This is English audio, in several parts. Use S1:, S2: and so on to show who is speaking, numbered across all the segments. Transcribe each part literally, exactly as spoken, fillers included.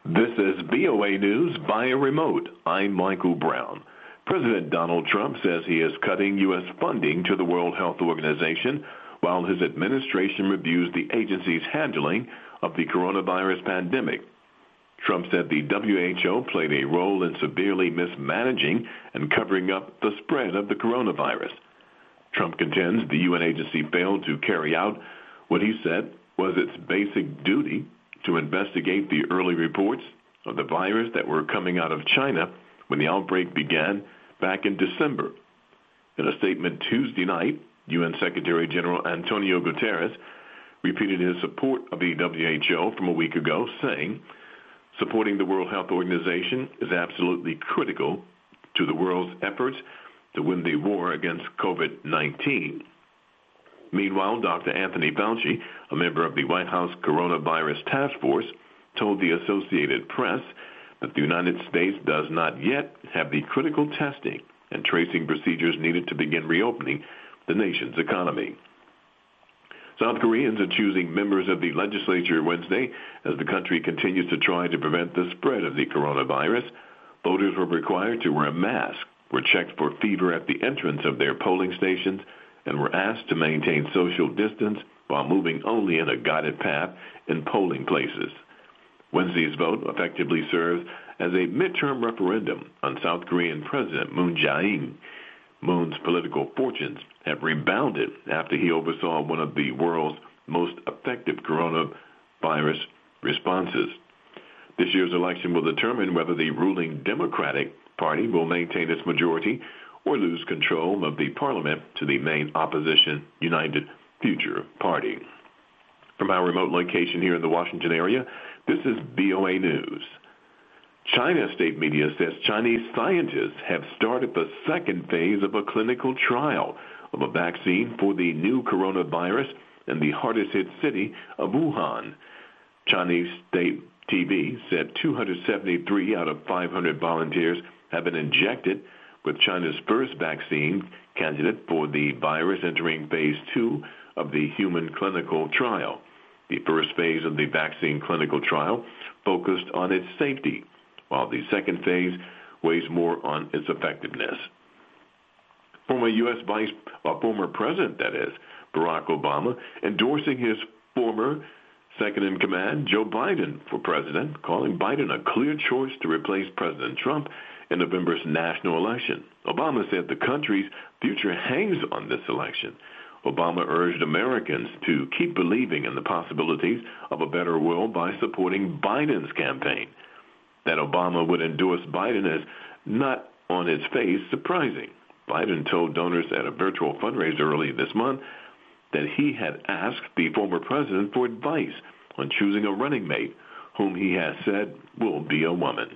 S1: This is V O A News via remote. I'm Michael Brown. President Donald Trump says he is cutting U S funding to the World Health Organization while his administration reviews the agency's handling of the coronavirus pandemic. Trump said the W H O played a role in severely mismanaging and covering up the spread of the coronavirus. Trump contends the U N agency failed to carry out what he said was its basic duty to investigate the early reports of the virus that were coming out of China when the outbreak began back in December. In a statement Tuesday night, U N Secretary General Antonio Guterres repeated his support of the W H O from a week ago, saying, supporting the World Health Organization is absolutely critical to the world's efforts to win the war against COVID nineteen. Meanwhile, Doctor Anthony Fauci, a member of the White House Coronavirus Task Force, told the Associated Press that the United States does not yet have the critical testing and tracing procedures needed to begin reopening the nation's economy. South Koreans are choosing members of the legislature Wednesday as the country continues to try to prevent the spread of the coronavirus. Voters were required to wear a mask, were checked for fever at the entrance of their polling stations, and were asked to maintain social distance while moving only in a guided path in polling places. Wednesday's vote effectively serves as a midterm referendum on South Korean President Moon Jae-in. Moon's political fortunes have rebounded after he oversaw one of the world's most effective coronavirus responses. This year's election will determine whether the ruling Democratic Party will maintain its majority or lose control of the parliament to the main opposition United Future Party. From our remote location here in the Washington area, this is V O A News. China state media says Chinese scientists have started the second phase of a clinical trial of a vaccine for the new coronavirus in the hardest hit city of Wuhan. Chinese state T V said two hundred seventy-three out of five hundred volunteers have been injected with China's first vaccine candidate for the virus entering phase two of the human clinical trial. The first phase of the vaccine clinical trial focused on its safety, while the second phase weighs more on its effectiveness. Former U S Vice, uh, former President, that is, Barack Obama, endorsing his former second-in-command, Joe Biden, for president, calling Biden a clear choice to replace President Trump in November's national election. Obama said the country's future hangs on this election. Obama urged Americans to keep believing in the possibilities of a better world by supporting Biden's campaign. That Obama would endorse Biden is not on its face surprising. Biden told donors at a virtual fundraiser early this month that he had asked the former president for advice on choosing a running mate whom he has said will be a woman.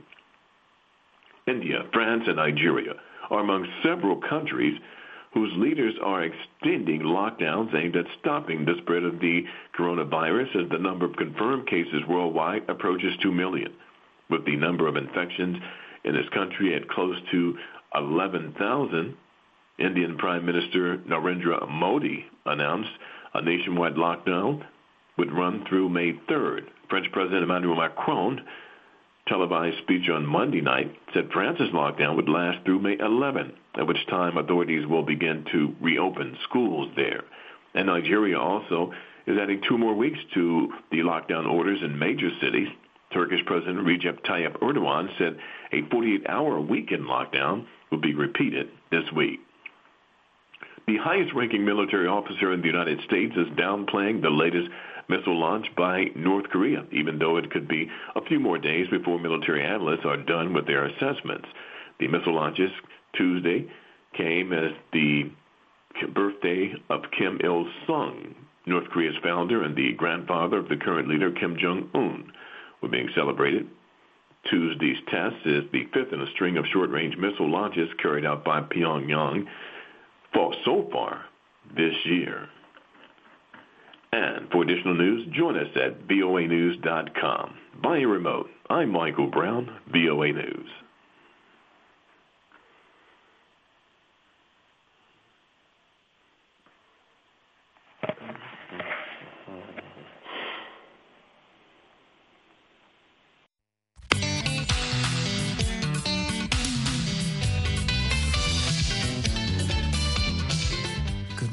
S1: India, France, and Nigeria are among several countries whose leaders are extending lockdowns aimed at stopping the spread of the coronavirus as the number of confirmed cases worldwide approaches two million. With the number of infections in this country at close to eleven thousand, Indian Prime Minister Narendra Modi announced a nationwide lockdown would run through May third. French President Emmanuel Macron televised speech on Monday night said France's lockdown would last through May eleventh, at which time authorities will begin to reopen schools there. And Nigeria also is adding two more weeks to the lockdown orders in major cities. Turkish President Recep Tayyip Erdogan said a forty-eight hour weekend lockdown will be repeated this week. The highest-ranking military officer in the United States is downplaying the latest missile launch by North Korea, even though it could be a few more days before military analysts are done with their assessments. The missile launches Tuesday came as the birthday of Kim Il-sung, North Korea's founder and the grandfather of the current leader Kim Jong-un, were being celebrated. Tuesday's test is the fifth in a string of short-range missile launches carried out by Pyongyang so far this year. And for additional news, join us at V O A news dot com. Via remote, I'm Michael Brown, V O A News.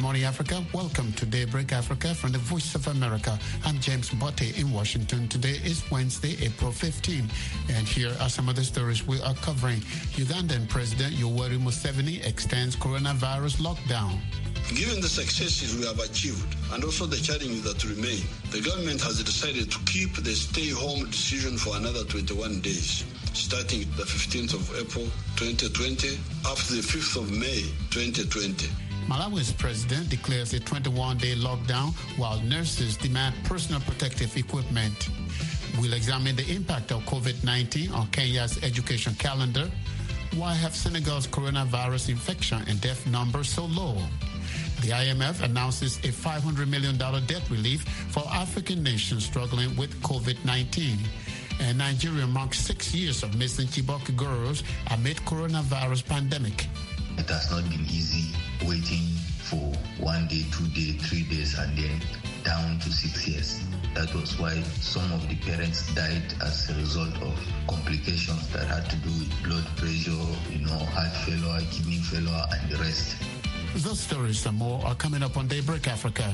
S2: morning, Africa. Welcome to Daybreak Africa from the Voice of America. I'm James Botte in Washington. Today is Wednesday, April fifteenth. And here are some of the stories we are covering. Ugandan President Yoweri Museveni extends coronavirus lockdown.
S3: Given the successes we have achieved and also the challenges that remain, the government has decided to keep the stay-home decision for another twenty-one days, starting the fifteenth of April twenty twenty up to the fifth of May twenty twenty.
S2: Malawi's president declares a twenty-one day lockdown while nurses demand personal protective equipment. We'll examine the impact of COVID nineteen on Kenya's education calendar. Why have Senegal's coronavirus infection and death numbers so low? The I M F announces a five hundred million dollars debt relief for African nations struggling with COVID nineteen. And Nigeria marks six years of missing Chibok girls amid coronavirus pandemic.
S4: It has not been easy waiting for one day, two days, three days, and then down to six years. That was why some of the parents died as a result of complications that had to do with blood pressure, you know, heart failure, kidney failure, and the rest.
S2: Those stories and more are coming up on Daybreak Africa.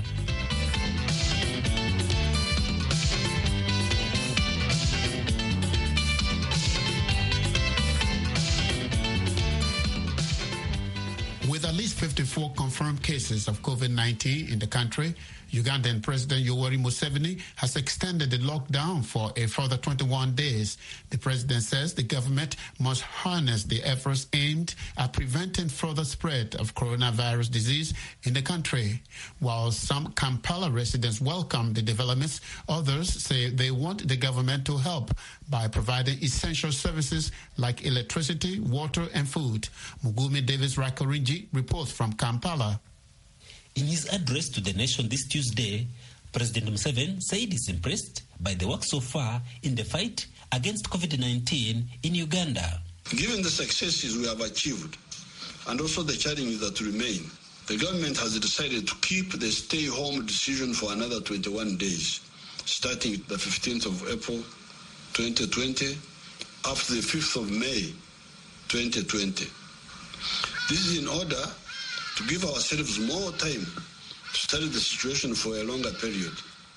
S2: With at least fifty-four confirmed cases of COVID nineteen in the country, Ugandan President Yoweri Museveni has extended the lockdown for a further twenty-one days. The president says the government must harness the efforts aimed at preventing further spread of coronavirus disease in the country. While some Kampala residents welcome the developments, others say they want the government to help by providing essential services like electricity, water, and food. Mugumi Davis Rakorinji reports from Kampala.
S5: In his address to the nation this Tuesday, President Museveni said he's impressed by the work so far in the fight against COVID nineteen in Uganda.
S3: Given the successes we have achieved and also the challenges that remain, the government has decided to keep the stay-home decision for another twenty-one days, starting the fifteenth of April twenty twenty up to the fifth of May twenty twenty. This is in order to give ourselves more time to study the situation for a longer period.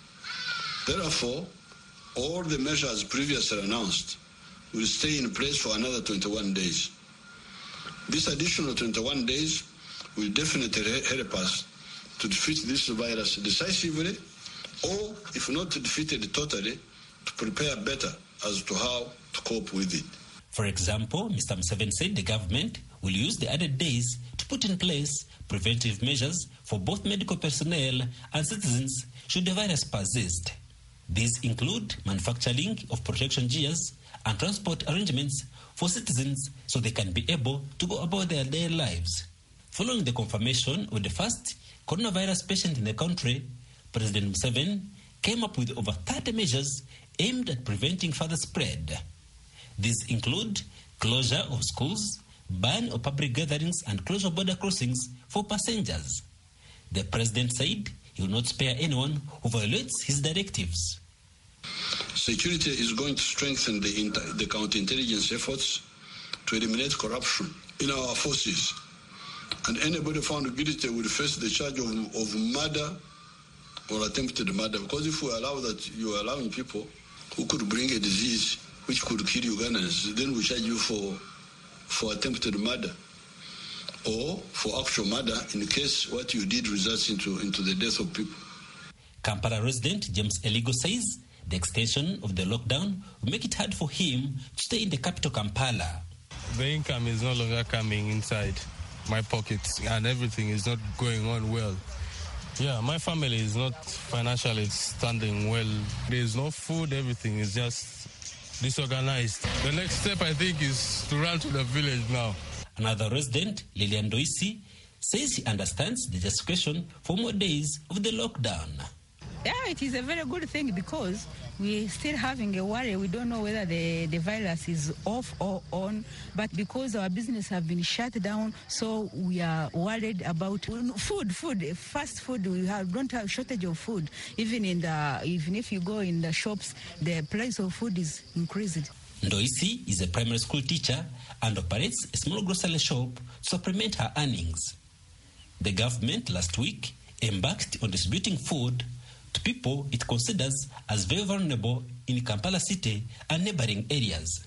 S3: Therefore, all the measures previously announced will stay in place for another twenty-one days. This additional twenty-one days will definitely help us to defeat this virus decisively, or if not to defeat it totally, to prepare better as to how to cope with it.
S5: For example, Mister Museveni said the government will use the added days to put in place preventive measures for both medical personnel and citizens should the virus persist. These include manufacturing of protection gears and transport arrangements for citizens so they can be able to go about their daily lives. Following the confirmation of the first coronavirus patient in the country, President Museveni came up with over thirty measures aimed at preventing further spread. These include closure of schools, ban of public gatherings, and closure of border crossings for passengers. The president said he will not spare anyone who violates his directives.
S3: Security is going to strengthen the, inter- the counterintelligence efforts to eliminate corruption in our forces. And anybody found guilty will face the charge of, of murder or attempted murder. Because if we allow that, you are allowing people who could bring a disease which could kill Ugandans, then we charge you for for attempted murder or for actual murder in case what you did results into, into the death of people.
S5: Kampala resident James Eligo says the extension of the lockdown will make it hard for him to stay in the capital Kampala.
S6: The income is no longer coming inside my pockets and everything is not going on well. Yeah, my family is not financially standing well. There's no food, everything is just disorganized. The next step, I think, is to run to the village now.
S5: Another resident, Lilian Doisi, says he understands the justification for more days of the lockdown.
S7: Yeah, it is a very good thing because we're still having a worry. We don't know whether the, the virus is off or on, but because our business have been shut down, so we are worried about food, food, fast food. We have, don't have shortage of food. Even in the, even if you go in the shops, the price of food is increased.
S5: Ndoisi is a primary school teacher and operates a small grocery shop to supplement her earnings. The government last week embarked on distributing food to people it considers as very vulnerable in Kampala city and neighboring areas.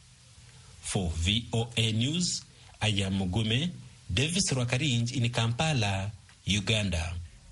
S5: For V O A News, I am Mugume Davis Rwakarinj in Kampala, Uganda.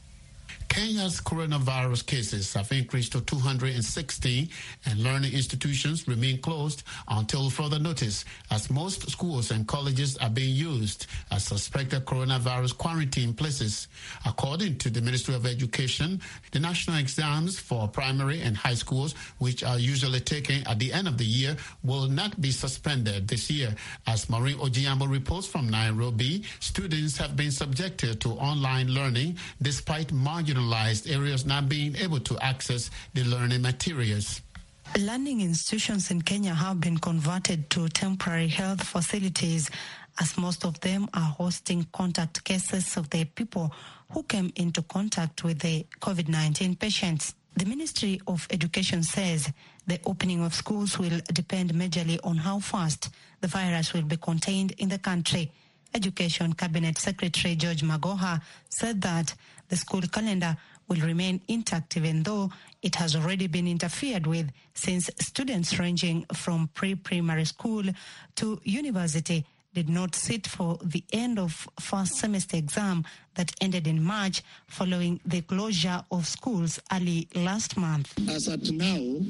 S2: Kenya's coronavirus cases have increased to two hundred sixteen and learning institutions remain closed until further notice, as most schools and colleges are being used as suspected coronavirus quarantine places. According to the Ministry of Education, the national exams for primary and high schools, which are usually taken at the end of the year, will not be suspended this year. As Maureen Ojiambo reports from Nairobi, students have been subjected to online learning despite marginal areas not being able to access the learning materials.
S8: Learning institutions in Kenya have been converted to temporary health facilities, as most of them are hosting contact cases of the people who came into contact with the COVID nineteen patients. The Ministry of Education says the opening of schools will depend majorly on how fast the virus will be contained in the country. Education Cabinet Secretary George Magoha said that the school calendar will remain intact even though it has already been interfered with, since students ranging from pre-primary school to university did not sit for the end of first semester exam that ended in March following the closure of schools early last month.
S9: As at now,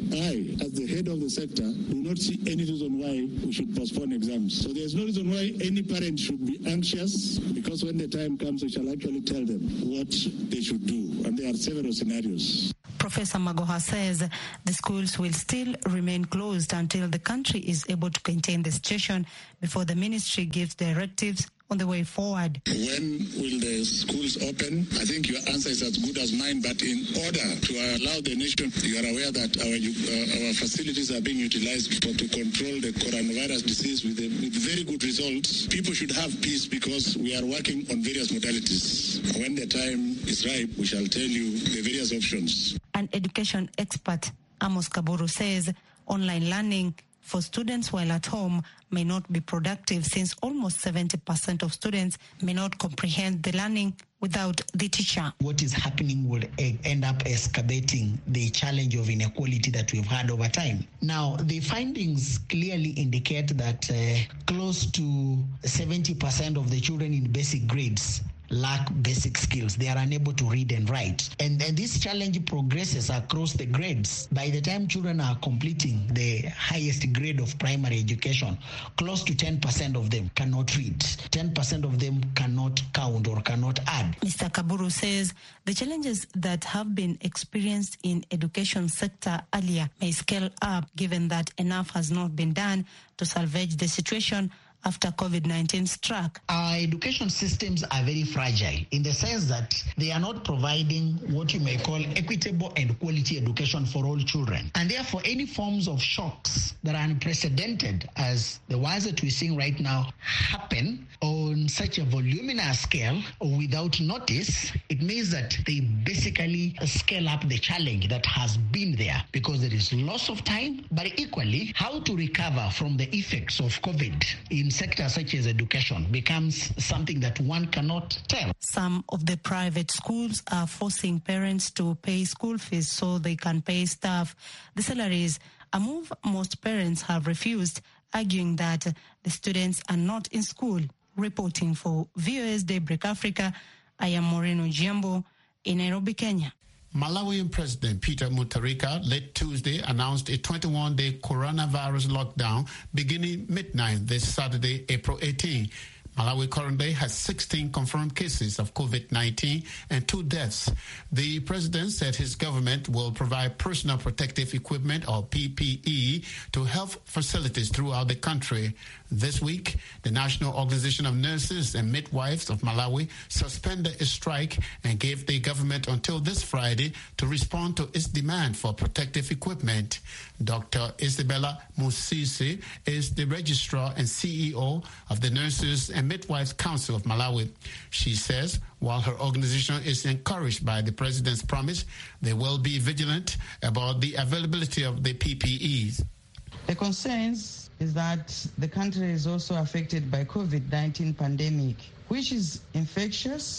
S9: I, as the head of the sector, do not see any reason why we should postpone exams. So there's no reason why any parent should be anxious, because when the time comes, we shall actually tell them what they should do. And there are several scenarios.
S8: Professor Magoha says the schools will still remain closed until the country is able to contain the situation before the ministry gives directives on the way forward.
S9: When will the schools open? I think your answer is as good as mine, but in order to allow the nation, you are aware that our uh, our facilities are being utilized for, to control the coronavirus disease with, a, with very good results. People should have peace because we are working on various modalities. When the time is ripe, we shall tell you the various options.
S8: An education expert, Amos Kaburu, says online learning for students while at home may not be productive, since almost seventy percent of students may not comprehend the learning without the teacher.
S10: What is happening will end up excavating the challenge of inequality that we've had over time. Now, the findings clearly indicate that uh, close to seventy percent of the children in basic grades lack basic skills. They are unable to read and write. And, and this challenge progresses across the grades. By the time children are completing the highest grade of primary education, close to ten percent of them cannot read. ten percent of them cannot count or cannot add.
S8: Mister Kaburu says the challenges that have been experienced in education sector earlier may scale up, given that enough has not been done to salvage the situation after COVID nineteen struck.
S10: Our education systems are very fragile in the sense that they are not providing what you may call equitable and quality education for all children. And therefore, any forms of shocks that are unprecedented, as the ones that we're seeing right now, happen on such a voluminous scale or without notice, it means that they basically scale up the challenge that has been there, because there is loss of time, but equally, how to recover from the effects of COVID in sectors such as education becomes something that one cannot tell.
S8: Some of the private schools are forcing parents to pay school fees so they can pay staff the salaries, a move most parents have refused, arguing that the students are not in school. Reporting for V O A's Daybreak Africa, I am Maureen Ojiambo in Nairobi, Kenya.
S2: Malawian President Peter Mutharika late Tuesday announced a twenty-one day coronavirus lockdown beginning midnight this Saturday, April eighteenth. Malawi currently has sixteen confirmed cases of COVID nineteen and two deaths. The president said his government will provide personal protective equipment, or P P E, to health facilities throughout the country. This week, the National Organization of Nurses and Midwives of Malawi suspended a strike and gave the government until this Friday to respond to its demand for protective equipment. Doctor Isabella Musisi is the registrar and C E O of the Nurses and Midwives Council of Malawi. She says while her organization is encouraged by the president's promise, they will be vigilant about the availability of the P P Es.
S11: The concerns is that the country is also affected by COVID nineteen pandemic, which is infectious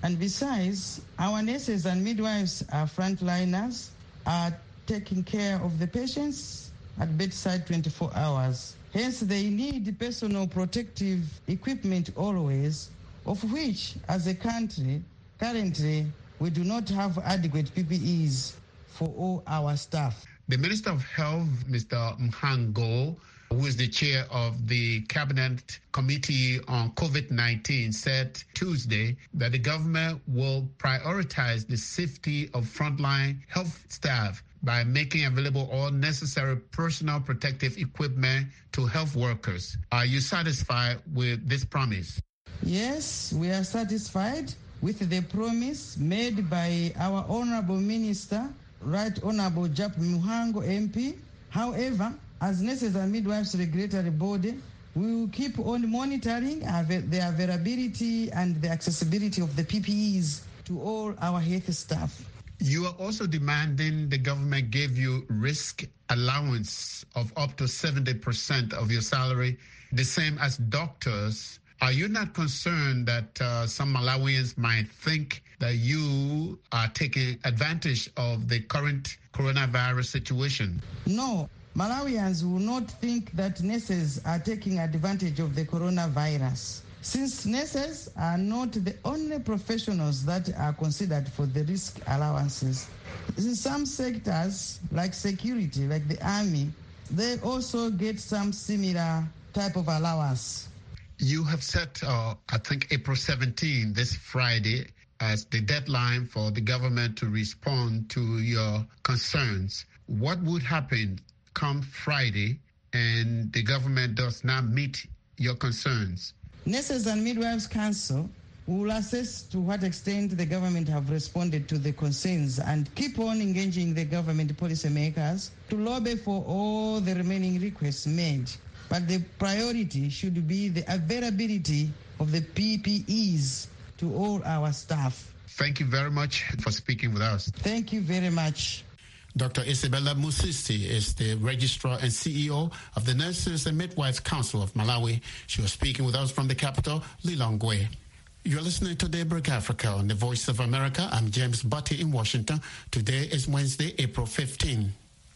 S11: And besides, our nurses and midwives are frontliners, are taking care of the patients at bedside twenty-four hours. Hence, they need personal protective equipment always, of which, as a country, currently, we do not have adequate P P Es for all our staff.
S2: The Minister of Health, Mister Mhango, who is the chair of the Cabinet Committee on COVID nineteen, said Tuesday that the government will prioritize the safety of frontline health staff by making available all necessary personal protective equipment to health workers. Are you satisfied with this promise?
S11: Yes, we are satisfied with the promise made by our Honorable Minister, Right Honorable Jap Mhango M P. However, as Nurses and Midwives Regulatory Body, we will keep on monitoring the availability and the accessibility of the P P Es to all our health staff.
S2: You are also demanding the government give you risk allowance of up to seventy percent of your salary, the same as doctors. Are you not concerned that uh, some Malawians might think that you are taking advantage of the current coronavirus situation?
S11: No, Malawians will not think that nurses are taking advantage of the coronavirus, since nurses are not the only professionals that are considered for the risk allowances. In some sectors, like security, like the army, they also get some similar type of allowance.
S2: You have set, uh, I think, April seventeenth, this Friday, as the deadline for the government to respond to your concerns. What would happen come Friday and the government does not meet your concerns?
S11: Nurses and Midwives Council will assess to what extent the government have responded to the concerns and keep on engaging the government policymakers to lobby for all the remaining requests made. But the priority should be the availability of the P P Es to all our staff.
S2: Thank you very much for speaking with us.
S11: Thank you very much.
S2: Doctor Isabella Musisi is the Registrar and C E O of the Nurses and Midwives Council of Malawi. She was speaking with us from the capital, Lilongwe. You're listening to Daybreak Africa on the Voice of America. I'm James Butty in Washington. Today is Wednesday, April fifteenth.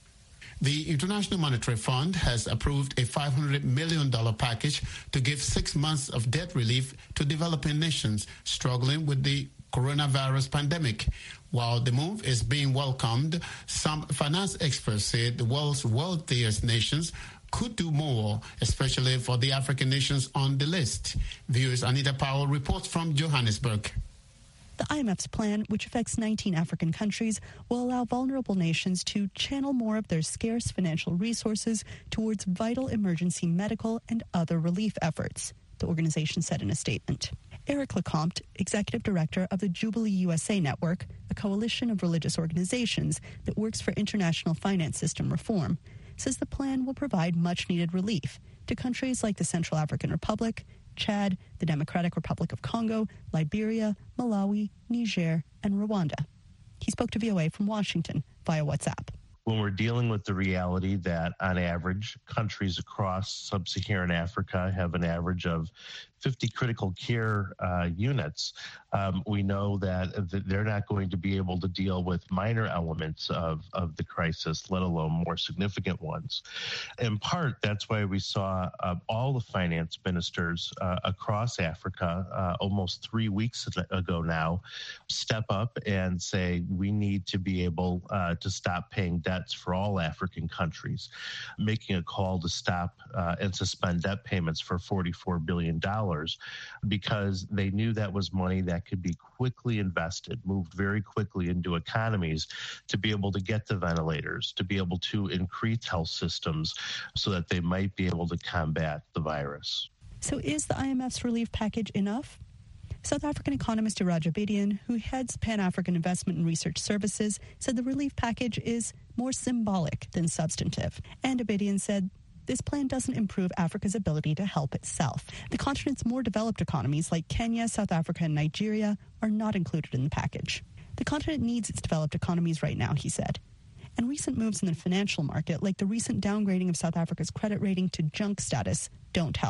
S2: The International Monetary Fund has approved a five hundred million dollars package to give six months of debt relief to developing nations struggling with the coronavirus pandemic. While the move is being welcomed, some finance experts say the world's wealthiest nations could do more, especially for the African nations on the list. Viewers Anita Powell reports from Johannesburg.
S12: The I M F's plan, which affects nineteen African countries, will allow vulnerable nations to channel more of their scarce financial resources towards vital emergency medical and other relief efforts, the organization said in a statement. Eric Lecomte, executive director of the Jubilee U S A Network, a coalition of religious organizations that works for international finance system reform, says the plan will provide much-needed relief to countries like the Central African Republic, Chad, the Democratic Republic of Congo, Liberia, Malawi, Niger, and Rwanda. He spoke to V O A from Washington via WhatsApp.
S13: When we're dealing with the reality that, on average, countries across sub-Saharan Africa have an average of fifty critical care uh, units, um, we know that they're not going to be able to deal with minor elements of, of the crisis, let alone more significant ones. In part, that's why we saw uh, all the finance ministers uh, across Africa uh, almost three weeks ago now step up and say we need to be able uh, to stop paying debts for all African countries, making a call to stop uh, and suspend debt payments for forty-four billion dollars. Because they knew that was money that could be quickly invested, moved very quickly into economies to be able to get the ventilators, to be able to increase health systems so that they might be able to combat the virus.
S12: So is the I M F's relief package enough? South African economist Iraj Abedian, who heads Pan-African Investment and Research Services, said the relief package is more symbolic than substantive. And Abedian said this plan doesn't improve Africa's ability to help itself. The continent's more developed economies like Kenya, South Africa, and Nigeria are not included in the package. The continent needs its developed economies right now, he said. And recent moves in the financial market, like the recent downgrading of South Africa's credit rating to junk status, don't help.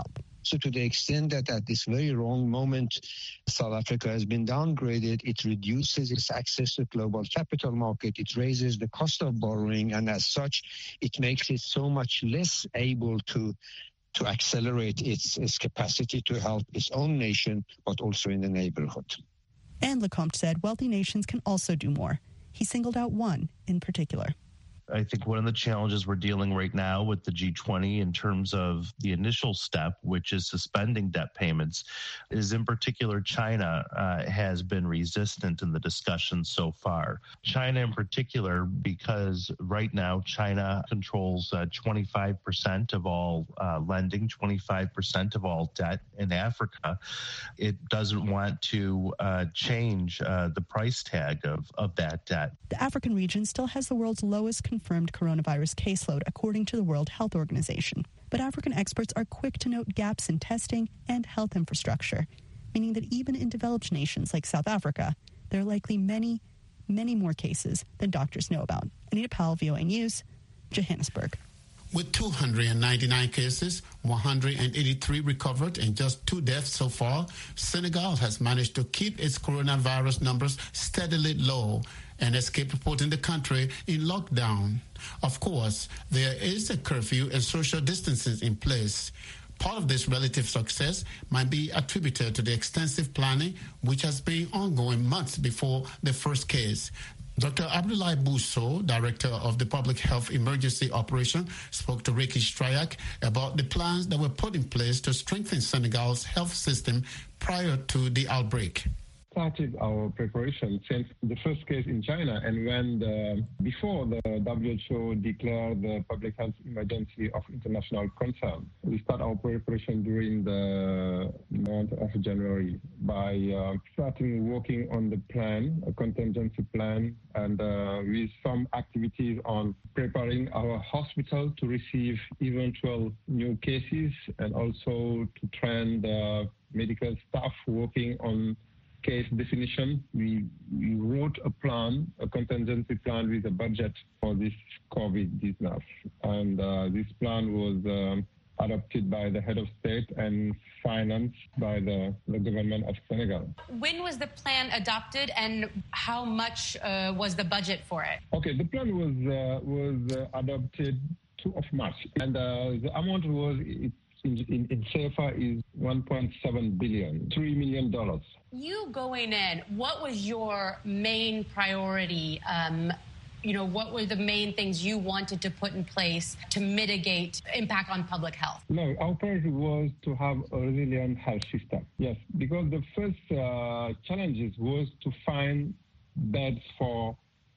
S14: So to the extent that at this very wrong moment, South Africa has been downgraded, it reduces its access to global capital market, it raises the cost of borrowing, and as such, it makes it so much less able to to accelerate its, its capacity to help its own nation, but also in the neighborhood.
S12: And Lecomte said wealthy nations can also do more. He singled out one in particular.
S13: I think one of the challenges we're dealing right now with the G twenty in terms of the initial step, which is suspending debt payments, is in particular China uh, has been resistant in the discussion so far. China in particular, because right now China controls uh, twenty-five percent of all uh, lending, twenty-five percent of all debt in Africa. It doesn't want to uh, change uh, the price tag of, of that debt.
S12: The African region still has the world's lowest confirmed coronavirus caseload, according to the World Health Organization. But African experts are quick to note gaps in testing and health infrastructure, meaning that even in developed nations like South Africa, there are likely many, many more cases than doctors know about. Anita Powell, V O A News, Johannesburg.
S2: With two hundred ninety-nine cases, one hundred eighty-three recovered, and just two deaths so far, Senegal has managed to keep its coronavirus numbers steadily low and escape reporting the country in lockdown. Of course, there is a curfew and social distancing in place. Part of this relative success might be attributed to the extensive planning which has been ongoing months before the first case. Doctor Abdoulaye Bousso, director of the Public Health Emergency Operation, spoke to Ricky Strayak about the plans that were put in place to strengthen Senegal's health system prior to the outbreak.
S15: Started our preparation since the first case in China, and when the, before the W H O declared the public health emergency of international concern, we start our preparation during the month of January by uh, starting working on the plan, a contingency plan, and uh, with some activities on preparing our hospital to receive eventual new cases, and also to train the medical staff working on case definition. We, we wrote a plan, a contingency plan with a budget for this COVID business. And uh, this plan was um, adopted by the head of state and financed by the, the government of Senegal.
S16: When was the plan adopted, and how much uh, was the budget for it?
S15: Okay, the plan was, uh, was uh, adopted two of March. And uh, the amount was... It, In, in, in C F A is one point seven billion, three million dollars.
S16: You going in, what was your main priority? Um, you know, what were the main things you wanted to put in place to mitigate impact on public health?
S15: No, our priority was to have a resilient health system. Yes, because the first uh, challenges was to find beds for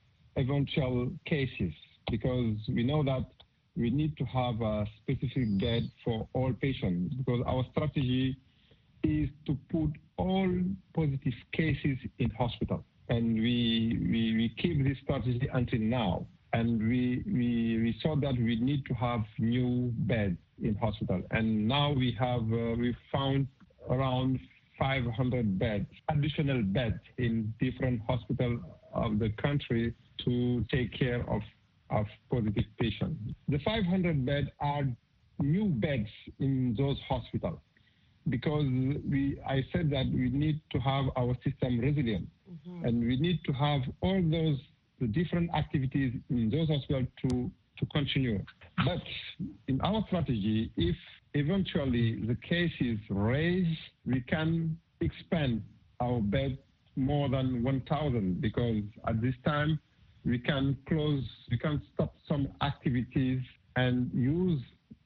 S15: eventual cases, because we know that we need to have a specific bed for all patients, because our strategy is to put all positive cases in hospital. And we, we, we keep this strategy until now. And we, we, we saw that we need to have new beds in hospital. And now we have, uh, we found around five hundred beds, additional beds in different hospitals of the country to take care of of positive patients. The five hundred beds are new beds in those hospitals, because we, I said that we need to have our system resilient, mm-hmm. and we need to have all those the different activities in those hospitals to, to continue. But in our strategy, if eventually the cases raise, we can expand our bed more than one thousand, because at this time, we can close, we can stop some activities and use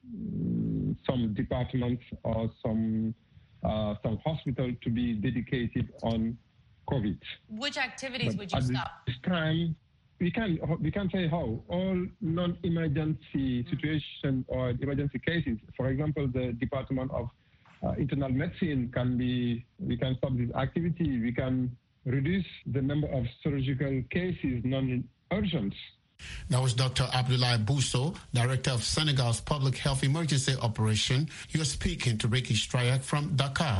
S15: um, some departments or some uh, some hospital to be dedicated on COVID.
S16: Which activities
S15: but
S16: would you
S15: at
S16: stop?
S15: This time, we can we can say how all non-emergency mm-hmm. situation or emergency cases. For example, the Department of uh, Internal Medicine can be. We can stop this activity. We can reduce the number of surgical cases, non-urgent.
S2: That was Doctor Abdoulaye Bousso, Director of Senegal's Public Health Emergency Operation. He was speaking to Ricky Strayak from Dakar.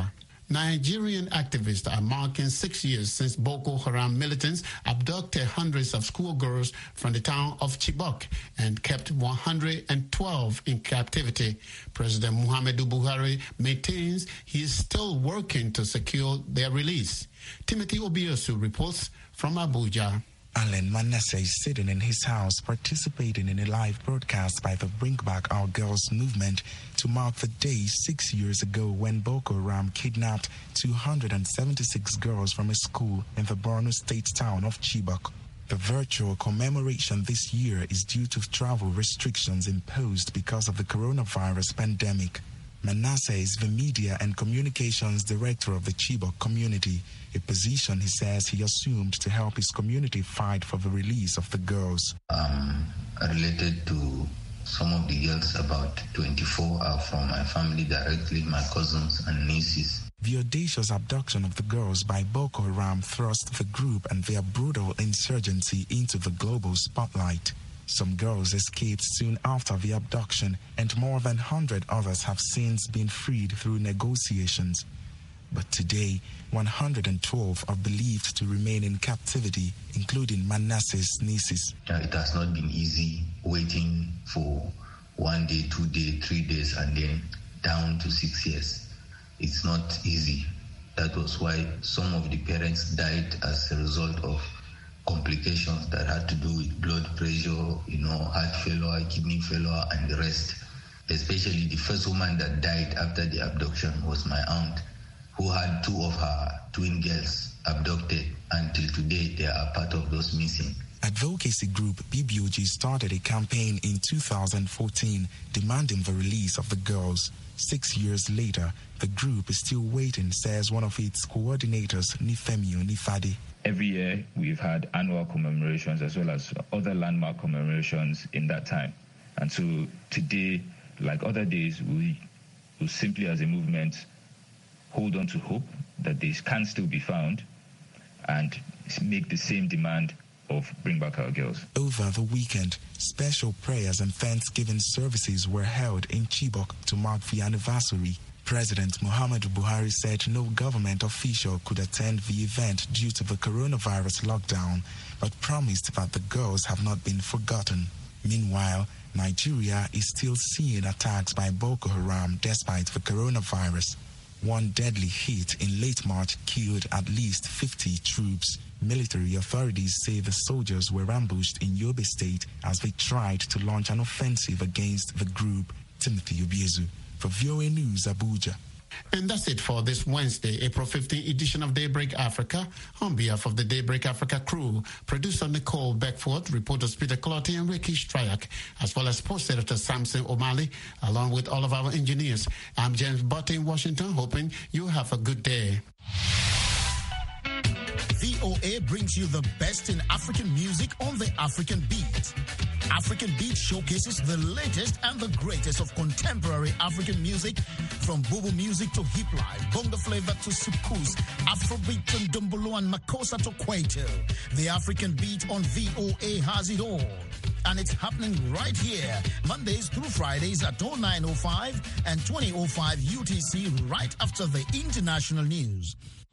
S2: Nigerian activists are marking six years since Boko Haram militants abducted hundreds of schoolgirls from the town of Chibok and kept one hundred twelve in captivity. President Muhammadu Buhari maintains he is still working to secure their release. Timothy Obiosu reports from Abuja.
S17: Alan Manasseh is sitting in his house participating in a live broadcast by the Bring Back Our Girls movement to mark the day six years ago when Boko Haram kidnapped two hundred seventy-six girls from a school in the Borno State town of Chibok. The virtual commemoration this year is due to travel restrictions imposed because of the coronavirus pandemic. Manasseh is the media and communications director of the Chibok community, a position he says he assumed to help his community fight for the release of the girls.
S4: Um, related to some of the girls, about twenty-four are from my family directly, my cousins and nieces.
S17: The audacious abduction of the girls by Boko Haram thrust the group and their brutal insurgency into the global spotlight. Some girls escaped soon after the abduction, and more than one hundred others have since been freed through negotiations. But today, one hundred twelve are believed to remain in captivity, including Manasseh's nieces.
S4: It has not been easy waiting for one day, two days, three days, and then down to six years. It's not easy. That was why some of the parents died as a result of complications that had to do with blood pressure, you know, heart failure, kidney failure, and the rest. Especially the first woman that died after the abduction was my aunt, who had two of her twin girls abducted. Until today, they are part of those missing.
S17: Advocacy group B B O G started a campaign in two thousand fourteen demanding the release of the girls. Six years later, the group is still waiting, says one of its coordinators, Nifemi Onifade.
S18: Every year, we've had annual commemorations as well as other landmark commemorations in that time. And so today, like other days, we will simply as a movement hold on to hope that they can still be found and make the same demand of Bring Back Our Girls.
S17: Over the weekend, special prayers and Thanksgiving services were held in Chibok to mark the anniversary. President Muhammadu Buhari said no government official could attend the event due to the coronavirus lockdown, but promised that the girls have not been forgotten. Meanwhile, Nigeria is still seeing attacks by Boko Haram despite the coronavirus. One deadly hit in late March killed at least fifty troops. Military authorities say the soldiers were ambushed in Yobe State as they tried to launch an offensive against the group. Timothy Obiezu for V O A News, Abuja.
S2: And that's it for this Wednesday, April fifteenth edition of Daybreak Africa. On behalf of the Daybreak Africa crew, producer Nicole Beckford, reporters Peter Clotty and Ricky Stryak, as well as sports editor Samson O'Malley, along with all of our engineers. I'm James Butte in Washington, hoping you have a good day.
S19: V O A brings you the best in African music on the African Beat. African Beat showcases the latest and the greatest of contemporary African music, from Bobo music to hip life, bongo flavor to soukous, Afrobeat and Dumbolo and Makossa to Kwaito. The African Beat on V O A has it all. And it's happening right here, Mondays through Fridays at oh nine oh five and twenty oh five U T C, right after the international news.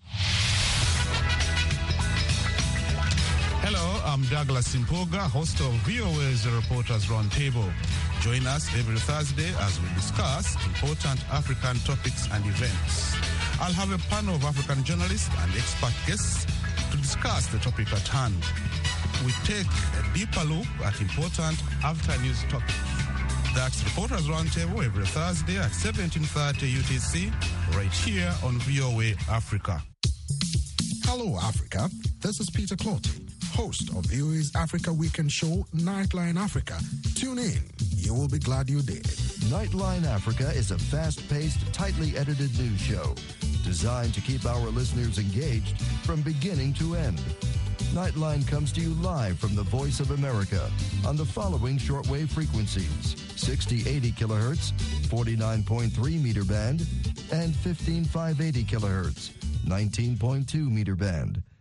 S20: Hello, I'm Douglas Simpoga, host of V O A's Reporters Roundtable. Join us every Thursday as we discuss important African topics and events. I'll have a panel of African journalists and expert guests to discuss the topic at hand. We take a deeper look at important after-news topics. That's Reporters Roundtable every Thursday at seventeen thirty U T C, right here on V O A Africa.
S21: Hello, Africa. This is Peter Clotty, host of V O A's Africa Weekend show, Nightline Africa. Tune in. You will be glad you did.
S22: Nightline Africa is a fast-paced, tightly edited news show designed to keep our listeners engaged from beginning to end. Nightline comes to you live from the Voice of America on the following shortwave frequencies: sixty eighty kilohertz, forty-nine point three meter band, and fifteen five eighty kilohertz, nineteen point two meter band.